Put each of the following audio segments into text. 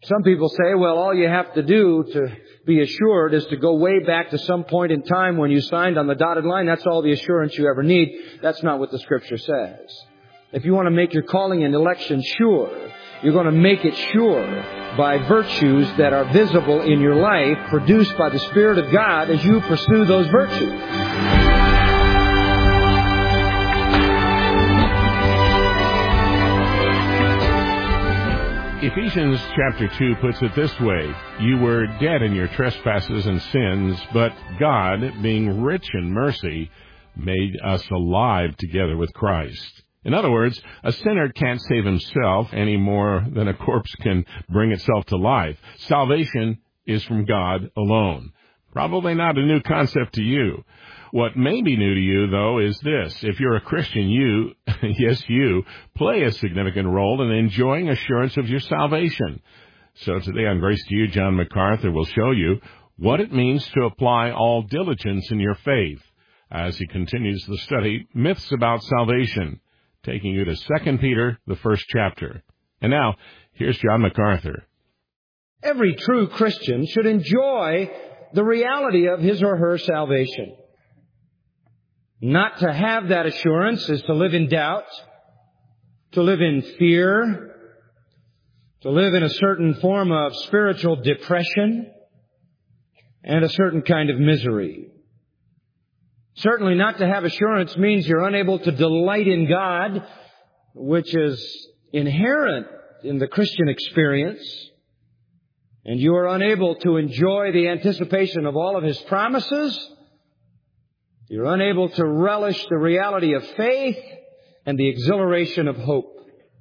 Some people say, well, all you have to do to be assured is to go way back to some point in time when you signed on the dotted line. That's all the assurance you ever need. That's not what the Scripture says. If you want to make your calling and election sure, you're going to make it sure by virtues that are visible in your life, produced by the Spirit of God as you pursue those virtues. Ephesians chapter 2 puts it this way: You were dead in your trespasses and sins, but God, being rich in mercy, made us alive together with Christ. In other words, a sinner can't save himself any more than a corpse can bring itself to life. Salvation is from God alone. Probably not a new concept to you. What may be new to you, though, is this. If you're a Christian, you, yes, you, play a significant role in enjoying assurance of your salvation. So today on Grace to You, John MacArthur will show you what it means to apply all diligence in your faith as he continues the study, Myths About Salvation, taking you to 2 Peter, the first chapter. And now, here's John MacArthur. Every true Christian should enjoy the reality of his or her salvation. Not to have that assurance is to live in doubt, to live in fear, to live in a certain form of spiritual depression, and a certain kind of misery. Certainly not to have assurance means you're unable to delight in God, which is inherent in the Christian experience, and you are unable to enjoy the anticipation of all of His promises. You're unable to relish the reality of faith and the exhilaration of hope.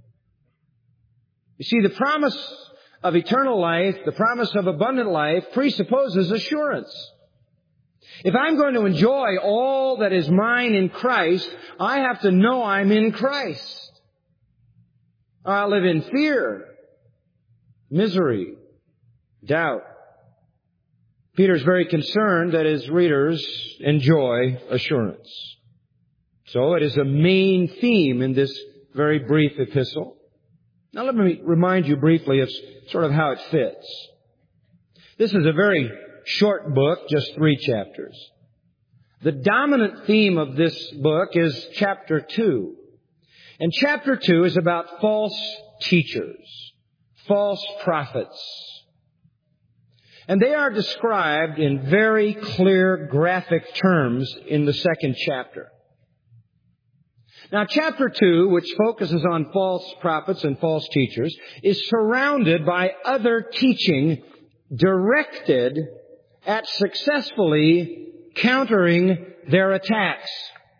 You see, the promise of eternal life, the promise of abundant life, presupposes assurance. If I'm going to enjoy all that is mine in Christ, I have to know I'm in Christ. I'll live in fear, misery, doubt. Peter's very concerned that his readers enjoy assurance. So it is a main theme in this very brief epistle. Now let me remind you briefly of sort of how it fits. This is a very short book, just 3 chapters. The dominant theme of this book is chapter 2. And chapter 2 is about false teachers, false prophets. And they are described in very clear, graphic terms in the 2nd chapter. Now, chapter 2, which focuses on false prophets and false teachers, is surrounded by other teaching directed at successfully countering their attacks.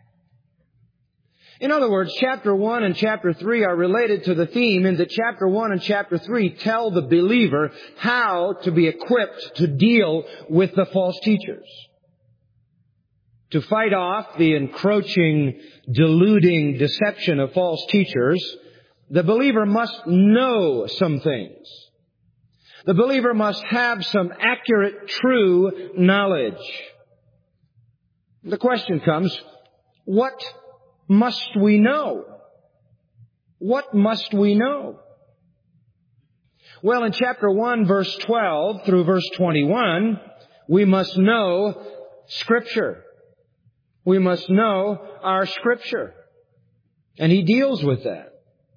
In other words, chapter 1 and chapter 3 are related to the theme in that chapter 1 and chapter 3 tell the believer how to be equipped to deal with the false teachers. To fight off the encroaching, deluding deception of false teachers, the believer must know some things. The believer must have some accurate, true knowledge. The question comes, what must we know? What must we know? Well, in chapter 1, verse 12 through verse 21, we must know Scripture. We must know our Scripture. And he deals with that.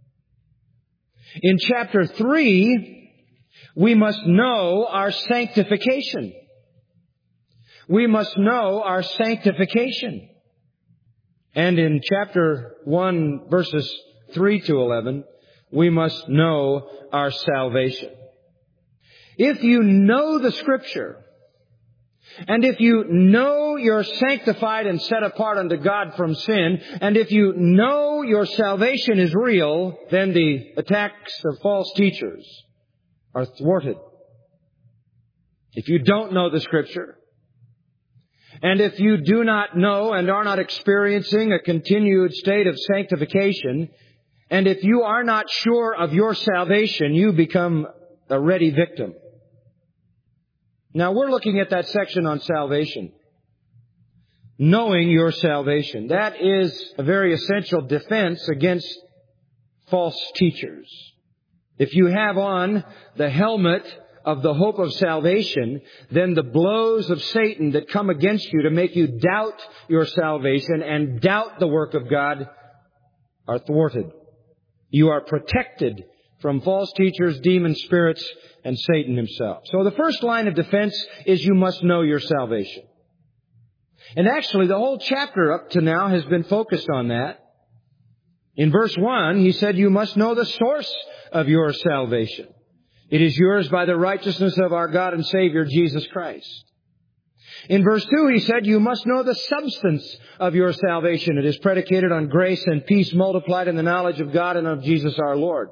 In chapter 3, we must know our sanctification. We must know our sanctification. And in chapter 1, verses 3 to 11, we must know our salvation. If you know the Scripture, and if you know you're sanctified and set apart unto God from sin, and if you know your salvation is real, then the attacks of false teachers are thwarted. If you don't know the Scripture, and if you do not know and are not experiencing a continued state of sanctification, and if you are not sure of your salvation, you become a ready victim. Now, we're looking at that section on salvation. Knowing your salvation. That is a very essential defense against false teachers. If you have on the helmet of the hope of salvation, then the blows of Satan that come against you to make you doubt your salvation and doubt the work of God are thwarted. You are protected from false teachers, demon spirits, and Satan himself. So the first line of defense is you must know your salvation. And actually, the whole chapter up to now has been focused on that. In verse 1, he said, you must know the source of your salvation. It is yours by the righteousness of our God and Savior, Jesus Christ. In verse 2, he said, you must know the substance of your salvation. It is predicated on grace and peace multiplied in the knowledge of God and of Jesus our Lord.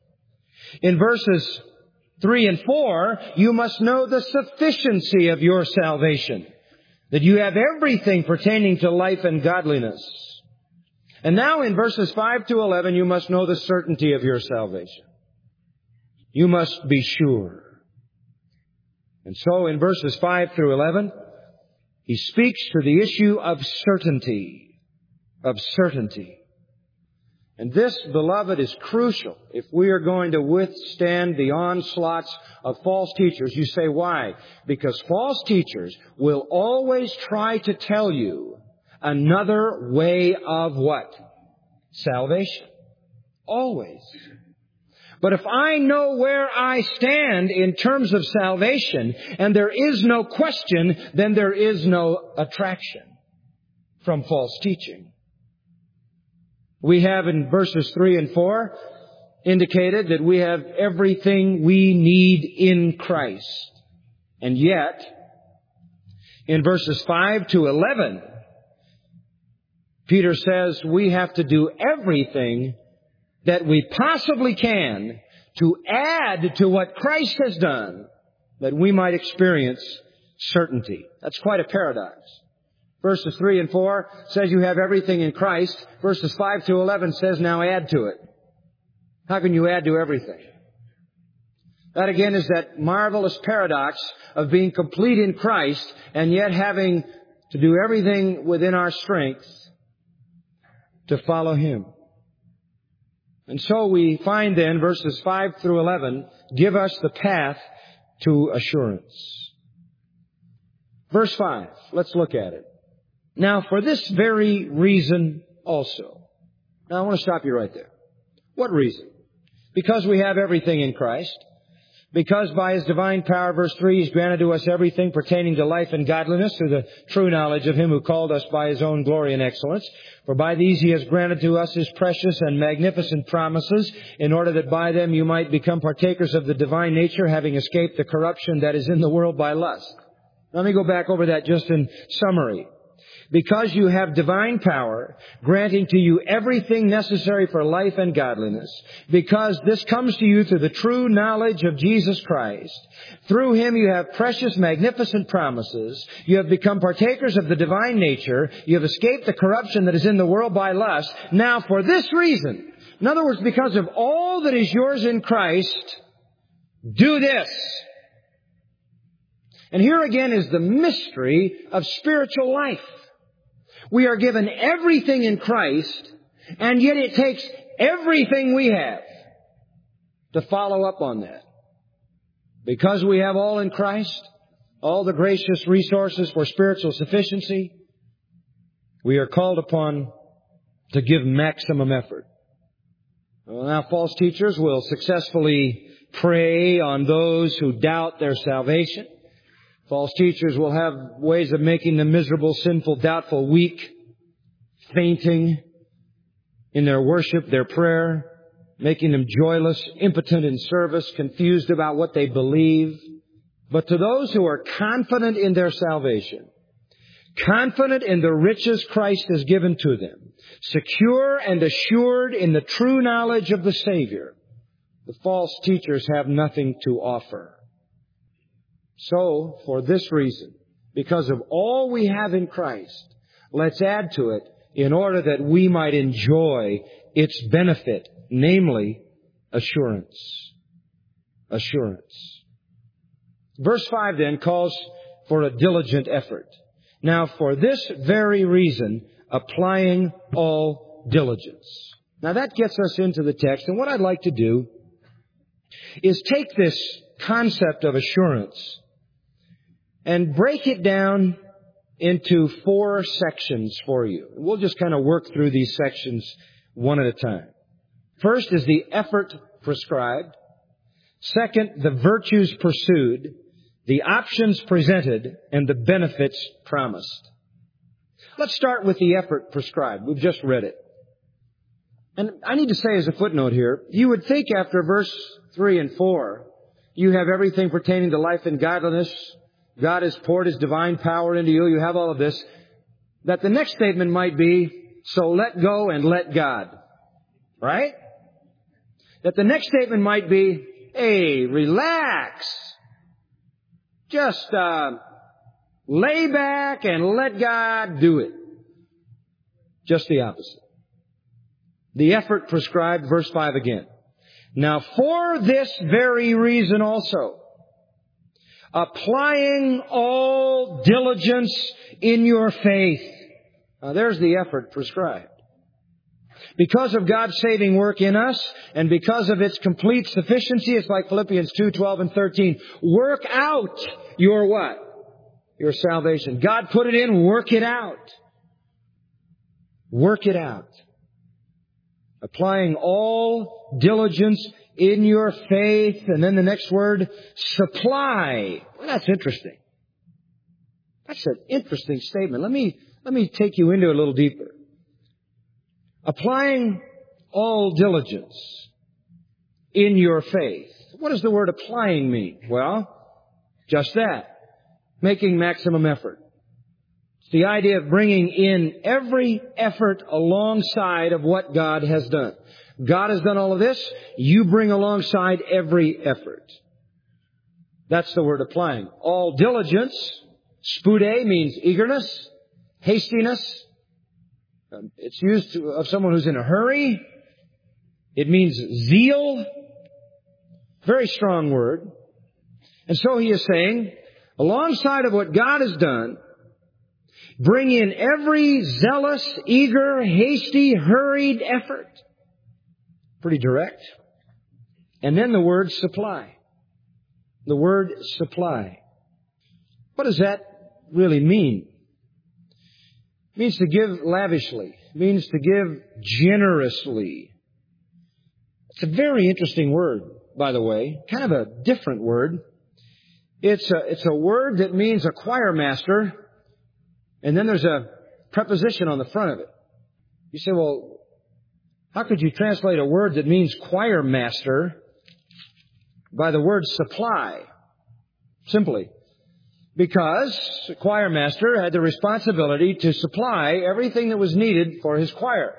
In verses 3 and 4, you must know the sufficiency of your salvation. That you have everything pertaining to life and godliness. And now in verses 5 to 11, you must know the certainty of your salvation. You must be sure. And so in verses 5 through 11, he speaks to the issue of certainty. Of certainty. And this, beloved, is crucial if we are going to withstand the onslaughts of false teachers. You say, why? Because false teachers will always try to tell you another way of what? Salvation. Always. But if I know where I stand in terms of salvation, and there is no question, then there is no attraction from false teaching. We have in verses 3 and 4 indicated that we have everything we need in Christ. And yet, in verses 5 to 11, Peter says we have to do everything that we possibly can to add to what Christ has done, that we might experience certainty. That's quite a paradox. Verses 3 and 4 says you have everything in Christ. Verses 5 to 11 says now add to it. How can you add to everything? That again is that marvelous paradox of being complete in Christ and yet having to do everything within our strength to follow Him. And so we find then verses 5 through 11 give us the path to assurance. Verse 5, let's look at it. Now, for this very reason also. Now, I want to stop you right there. What reason? Because we have everything in Christ. Because by His divine power, verse 3, He's granted to us everything pertaining to life and godliness through the true knowledge of Him who called us by His own glory and excellence. For by these He has granted to us His precious and magnificent promises, in order that by them you might become partakers of the divine nature, having escaped the corruption that is in the world by lust. Let me go back over that just in summary. Because you have divine power, granting to you everything necessary for life and godliness, because this comes to you through the true knowledge of Jesus Christ. Through Him you have precious, magnificent promises. You have become partakers of the divine nature. You have escaped the corruption that is in the world by lust. Now, for this reason, in other words, because of all that is yours in Christ, do this. And here again is the mystery of spiritual life. We are given everything in Christ, and yet it takes everything we have to follow up on that. Because we have all in Christ, all the gracious resources for spiritual sufficiency, we are called upon to give maximum effort. Well, now, false teachers will successfully prey on those who doubt their salvation. False teachers will have ways of making them miserable, sinful, doubtful, weak, fainting in their worship, their prayer, making them joyless, impotent in service, confused about what they believe. But to those who are confident in their salvation, confident in the riches Christ has given to them, secure and assured in the true knowledge of the Savior, the false teachers have nothing to offer. So, for this reason, because of all we have in Christ, let's add to it in order that we might enjoy its benefit, namely assurance. Assurance. Verse 5 then calls for a diligent effort. Now, for this very reason, applying all diligence. Now, that gets us into the text, and what I'd like to do is take this concept of assurance and break it down into 4 sections for you. We'll just kind of work through these sections one at a time. First is the effort prescribed. Second, the virtues pursued, the options presented, and the benefits promised. Let's start with the effort prescribed. We've just read it. And I need to say as a footnote here, you would think after verse 3 and 4, you have everything pertaining to life and godliness. God has poured His divine power into you. You have all of this. That the next statement might be, so let go and let God. Right? That the next statement might be, hey, relax. Just lay back and let God do it. Just the opposite. The effort prescribed, verse 5 again. Now for this very reason also, applying all diligence in your faith. Now there's the effort prescribed. Because of God's saving work in us, and because of its complete sufficiency, it's like Philippians 2, 12 and 13. Work out your what? Your salvation. God put it in, work it out. Work it out. Applying all diligence in your faith. And then the next word, supply. Well, that's interesting. That's an interesting statement. Let me take you into it a little deeper. Applying all diligence in your faith. What does the word applying mean? Well, just that. Making maximum effort. It's the idea of bringing in every effort alongside of what God has done. God has done all of this. You bring alongside every effort. That's the word applying. All diligence. Spude means eagerness, hastiness. It's used of someone who's in a hurry. It means zeal. Very strong word. And so he is saying, alongside of what God has done, bring in every zealous, eager, hasty, hurried effort. Pretty direct. And then the word supply. The word supply. What does that really mean? It means to give lavishly. It means to give generously. It's a very interesting word, by the way. Kind of a different word. It's a word that means a choir master, and then there's a preposition on the front of it. You say, well, how could you translate a word that means choir master by the word supply? Simply. Because the choir master had the responsibility to supply everything that was needed for his choir.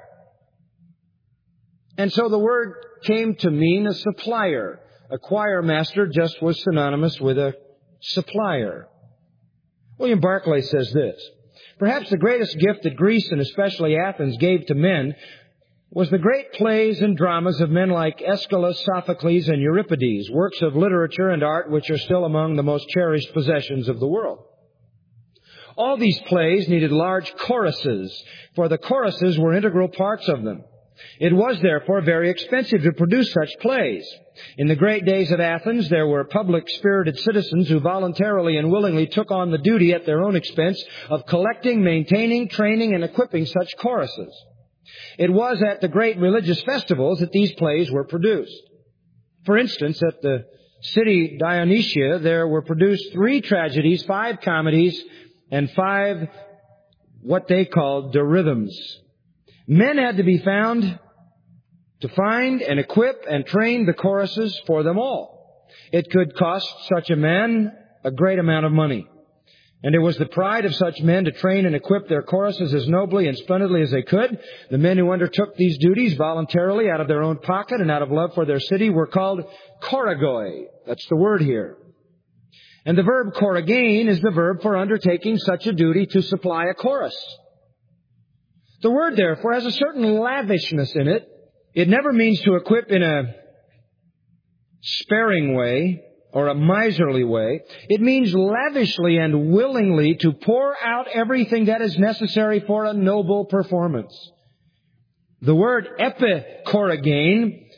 And so the word came to mean a supplier. A choir master just was synonymous with a supplier. William Barclay says this: perhaps the greatest gift that Greece and especially Athens gave to men was the great plays and dramas of men like Aeschylus, Sophocles, and Euripides, works of literature and art which are still among the most cherished possessions of the world. All these plays needed large choruses, for the choruses were integral parts of them. It was, therefore, very expensive to produce such plays. In the great days of Athens, there were public-spirited citizens who voluntarily and willingly took on the duty at their own expense of collecting, maintaining, training, and equipping such choruses. It was at the great religious festivals that these plays were produced. For instance, at the city Dionysia, there were produced 3 tragedies, 5 comedies, and 5 what they called dorhythms. Men had to be found to find and equip and train the choruses for them all. It could cost such a man a great amount of money. And it was the pride of such men to train and equip their choruses as nobly and splendidly as they could. The men who undertook these duties voluntarily out of their own pocket and out of love for their city were called choragoi. That's the word here. And the verb choragain is the verb for undertaking such a duty to supply a chorus. The word, therefore, has a certain lavishness in it. It never means to equip in a sparing way or a miserly way. It means lavishly and willingly to pour out everything that is necessary for a noble performance. The word epichoragain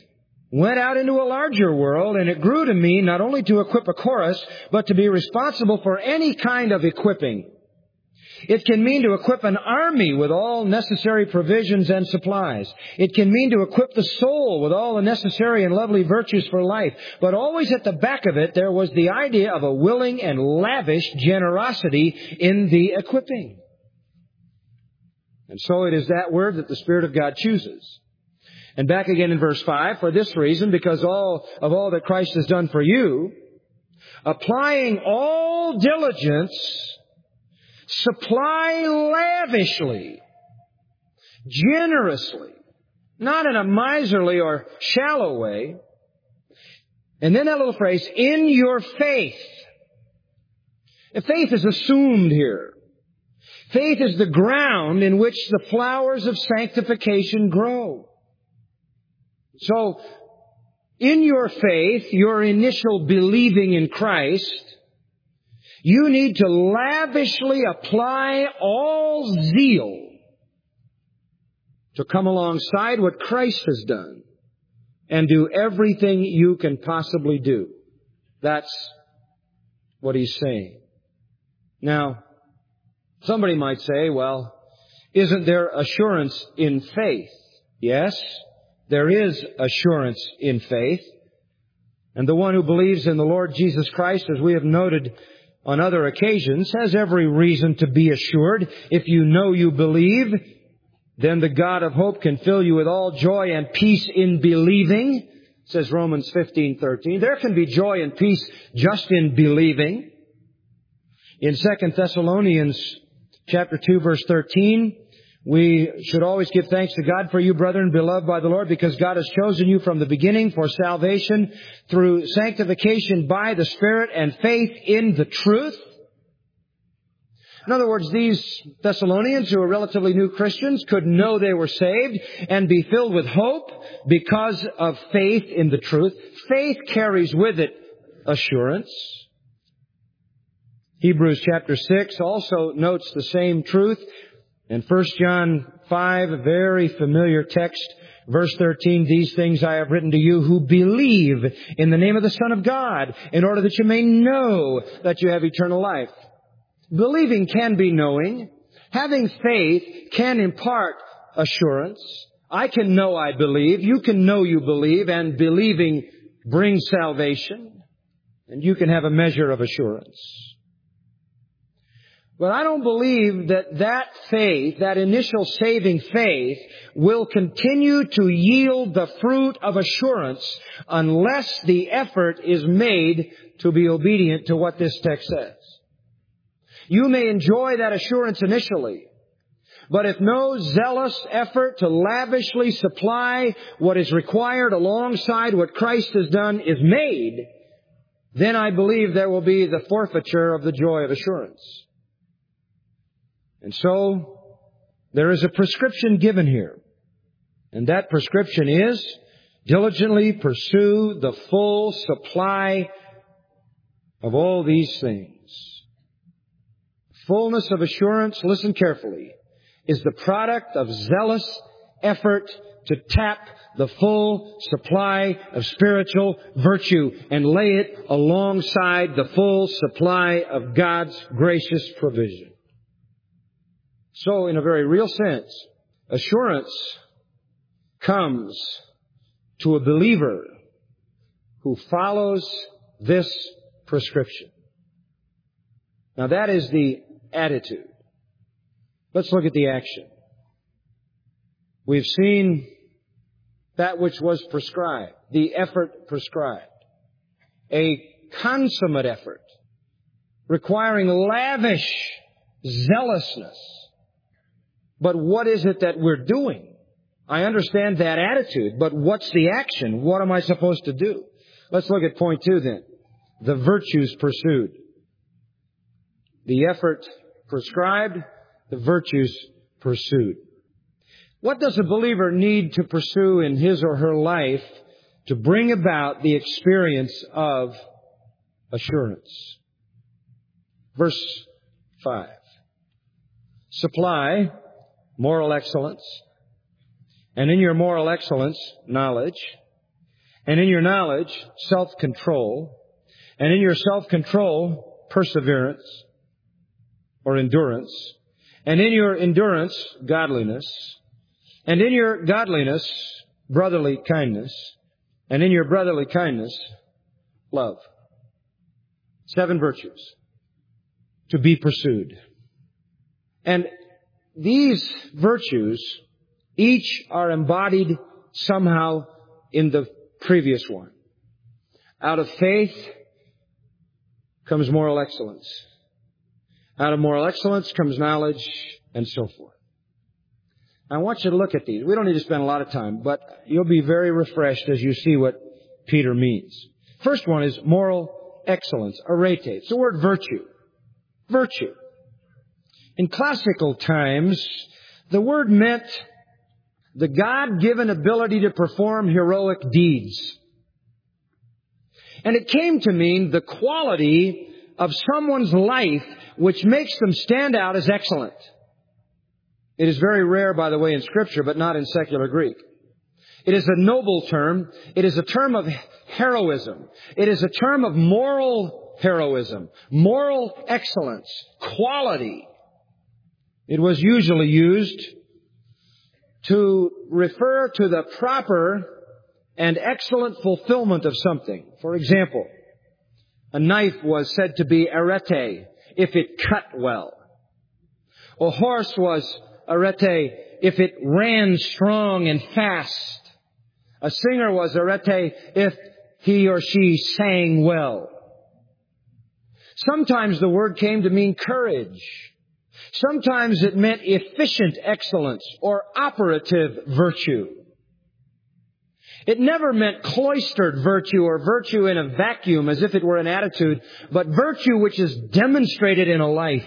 went out into a larger world, and it grew to me not only to equip a chorus, but to be responsible for any kind of equipping. It can mean to equip an army with all necessary provisions and supplies. It can mean to equip the soul with all the necessary and lovely virtues for life. But always at the back of it, there was the idea of a willing and lavish generosity in the equipping. And so it is that word that the Spirit of God chooses. And back again in verse 5, for this reason, because all that Christ has done for you, applying all diligence, supply lavishly, generously, not in a miserly or shallow way. And then that little phrase, in your faith. Faith is assumed here. Faith is the ground in which the flowers of sanctification grow. So, in your faith, your initial believing in Christ, you need to lavishly apply all zeal to come alongside what Christ has done and do everything you can possibly do. That's what he's saying. Now, somebody might say, well, isn't there assurance in faith? Yes, there is assurance in faith. And the one who believes in the Lord Jesus Christ, as we have noted on other occasions, has every reason to be assured. If you know you believe, then the God of hope can fill you with all joy and peace in believing, says Romans 15:13. There can be joy and peace just in believing. In 2 Thessalonians chapter 2, verse 13, we should always give thanks to God for you, brethren, beloved by the Lord, because God has chosen you from the beginning for salvation through sanctification by the Spirit and faith in the truth. In other words, these Thessalonians, who are relatively new Christians, could know they were saved and be filled with hope because of faith in the truth. Faith carries with it assurance. Hebrews chapter 6 also notes the same truth. In 1 John 5, a very familiar text, verse 13, these things I have written to you who believe in the name of the Son of God, in order that you may know that you have eternal life. Believing can be knowing. Having faith can impart assurance. I can know I believe. You can know you believe, and believing brings salvation. And you can have a measure of assurance. But I don't believe that faith, that initial saving faith, will continue to yield the fruit of assurance unless the effort is made to be obedient to what this text says. You may enjoy that assurance initially, but if no zealous effort to lavishly supply what is required alongside what Christ has done is made, then I believe there will be the forfeiture of the joy of assurance. And so, there is a prescription given here. And that prescription is, diligently pursue the full supply of all these things. Fullness of assurance, listen carefully, is the product of zealous effort to tap the full supply of spiritual virtue and lay it alongside the full supply of God's gracious provision. So, in a very real sense, assurance comes to a believer who follows this prescription. Now, that is the attitude. Let's look at the action. We've seen that which was prescribed, the effort prescribed. A consummate effort requiring lavish zealousness. But what is it that we're doing? I understand that attitude, but what's the action? What am I supposed to do? Let's look at point 2 then. The virtues pursued. The effort prescribed, the virtues pursued. What does a believer need to pursue in his or her life to bring about the experience of assurance? Verse 5. Supply moral excellence, and in your moral excellence, knowledge, And in your knowledge, self-control. And in your self-control, perseverance or endurance. And in your endurance, godliness. And in your godliness, brotherly kindness. And in your brotherly kindness, love. 7 virtues to be pursued. And these virtues, each are embodied somehow in the previous one. Out of faith comes moral excellence. Out of moral excellence comes knowledge, and so forth. I want you to look at these. We don't need to spend a lot of time, but you'll be very refreshed as you see what Peter means. First one is moral excellence, arete. It's the word virtue. Virtue. In classical times, the word meant the God-given ability to perform heroic deeds. And it came to mean the quality of someone's life which makes them stand out as excellent. It is very rare, by the way, in Scripture, but not in secular Greek. It is a noble term. It is a term of heroism. It is a term of moral heroism, moral excellence, quality. It was usually used to refer to the proper and excellent fulfillment of something. For example, a knife was said to be arete if it cut well. A horse was arete if it ran strong and fast. A singer was arete if he or she sang well. Sometimes the word came to mean courage. Sometimes it meant efficient excellence or operative virtue. It never meant cloistered virtue or virtue in a vacuum as if it were an attitude, but virtue which is demonstrated in a life.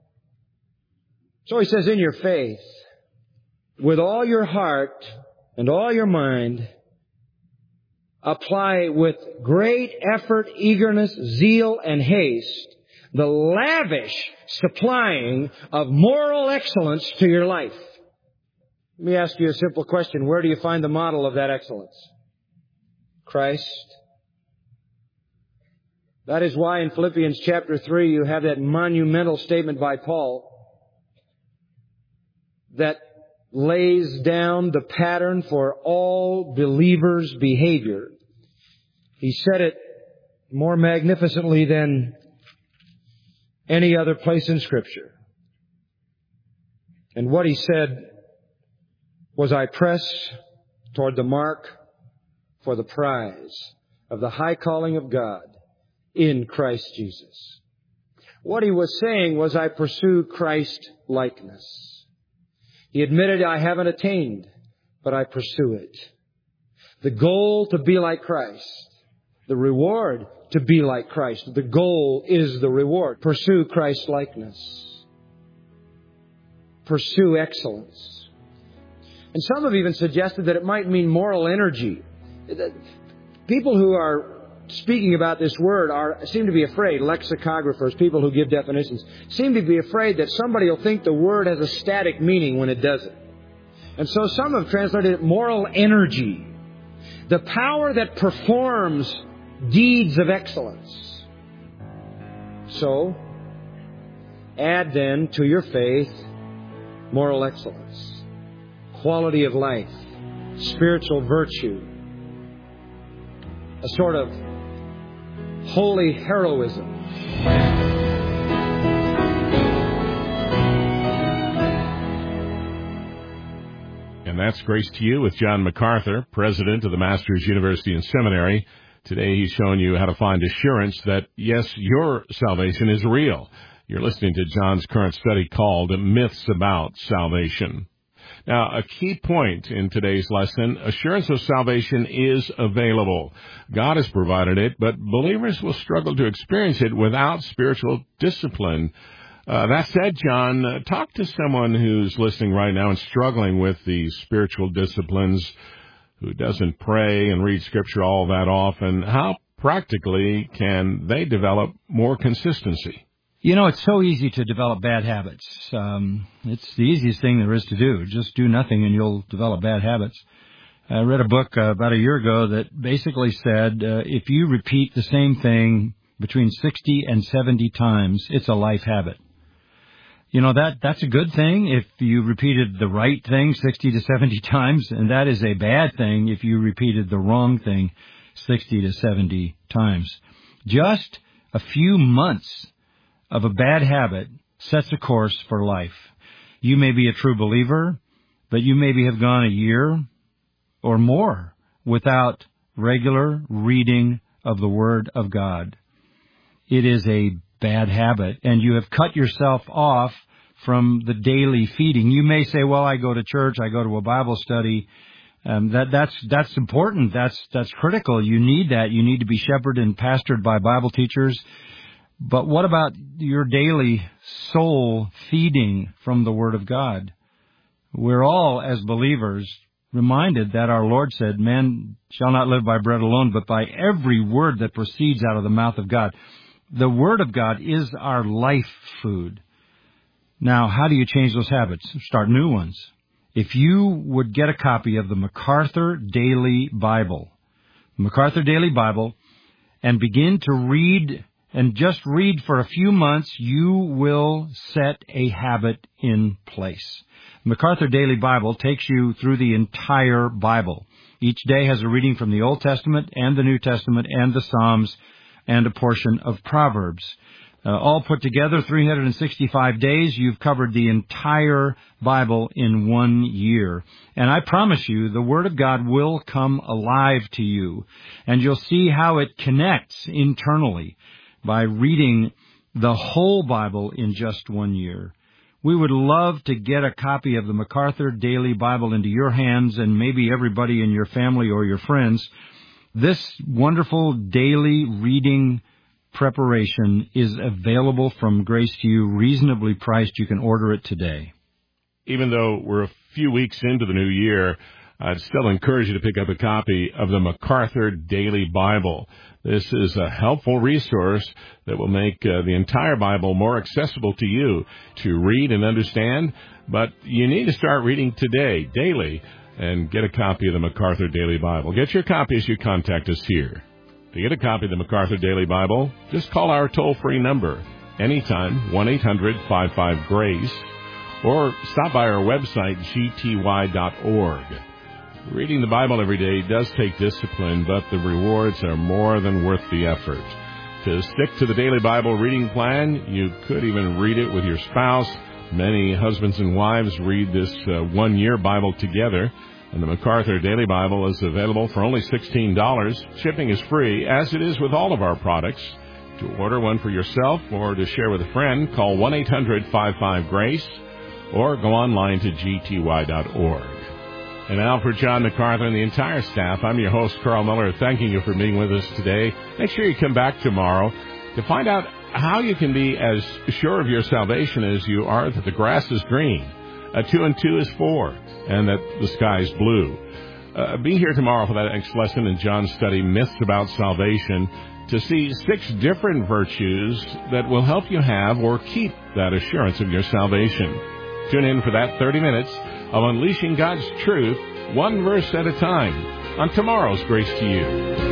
So he says, in your faith, with all your heart and all your mind, apply with great effort, eagerness, zeal, and haste the lavish supplying of moral excellence to your life. Let me ask you a simple question. Where do you find the model of that excellence? Christ. That is why in Philippians chapter 3 you have that monumental statement by Paul that lays down the pattern for all believers' behavior. He said it more magnificently than any other place in Scripture. And what he said was, I press toward the mark for the prize of the high calling of God in Christ Jesus. What he was saying was, I pursue Christ likeness. He admitted, I haven't attained, but I pursue it. The goal to be like Christ. The reward to be like Christ. The goal is the reward. Pursue Christ likeness. Pursue excellence. And some have even suggested that it might mean moral energy. People who are speaking about this word seem to be afraid, lexicographers, people who give definitions, seem to be afraid that somebody will think the word has a static meaning when it doesn't. And so some have translated it moral energy. The power that performs deeds of excellence. So, add then to your faith moral excellence, quality of life, spiritual virtue, a sort of holy heroism. And that's Grace to You with John MacArthur, president of the Masters University and Seminary. Today he's showing you how to find assurance that, yes, your salvation is real. You're listening to John's current study called Myths About Salvation. Now, a key point in today's lesson, assurance of salvation is available. God has provided it, but believers will struggle to experience it without spiritual discipline. That said, John, talk to someone who's listening right now and struggling with these spiritual disciplines, who doesn't pray and read Scripture all that often. How practically can they develop more consistency? You know, it's so easy to develop bad habits. It's the easiest thing there is to do. Just do nothing and you'll develop bad habits. I read a book about a year ago that basically said if you repeat the same thing between 60 and 70 times, it's a life habit. You know, that's a good thing if you repeated the right thing 60 to 70 times, and that is a bad thing if you repeated the wrong thing 60 to 70 times. Just a few months of a bad habit sets a course for life. You may be a true believer, but you maybe have gone a year or more without regular reading of the Word of God. It is a bad habit, and you have cut yourself off from the daily feeding. You may say, well, I go to church, I go to a Bible study. That's important. That's critical. You need that. You need to be shepherded and pastored by Bible teachers. But what about your daily soul feeding from the Word of God? We're all, as believers, reminded that our Lord said, man shall not live by bread alone, but by every word that proceeds out of the mouth of God. The Word of God is our life food. Now, how do you change those habits? Start new ones. If you would get a copy of the MacArthur Daily Bible, and begin to read, and just read for a few months, you will set a habit in place. MacArthur Daily Bible takes you through the entire Bible. Each day has a reading from the Old Testament and the New Testament and the Psalms and a portion of Proverbs. All put together, 365 days, you've covered the entire Bible in 1 year. And I promise you, the Word of God will come alive to you. And you'll see how it connects internally by reading the whole Bible in just 1 year. We would love to get a copy of the MacArthur Daily Bible into your hands and maybe everybody in your family or your friends. This wonderful daily reading preparation is available from Grace to You, reasonably priced. You can order it today. Even though we're a few weeks into the new year, I'd still encourage you to pick up a copy of the MacArthur Daily Bible. This is a helpful resource that will make the entire Bible more accessible to you to read and understand. But you need to start reading today, daily, and get a copy of the MacArthur Daily Bible. Get your copy as you contact us here. To get a copy of the MacArthur Daily Bible, just call our toll-free number anytime, 1-800-55-GRACE, or stop by our website, gty.org. Reading the Bible every day does take discipline, but the rewards are more than worth the effort. To stick to the daily Bible reading plan, you could even read it with your spouse. Many husbands and wives read this 1-year Bible together, and the MacArthur Daily Bible is available for only $16. Shipping is free, as it is with all of our products. To order one for yourself or to share with a friend, call 1-800-55-GRACE or go online to gty.org. And now for John MacArthur and the entire staff, I'm your host, Carl Miller, thanking you for being with us today. Make sure you come back tomorrow to find out how you can be as sure of your salvation as you are that the grass is green, 2 and 2 is 4, and that the sky is blue. Be here tomorrow for that next lesson in John's study, Myths About Salvation, to see 6 different virtues that will help you have or keep that assurance of your salvation. Tune in for that 30 minutes of unleashing God's truth, one verse at a time, on tomorrow's Grace to You.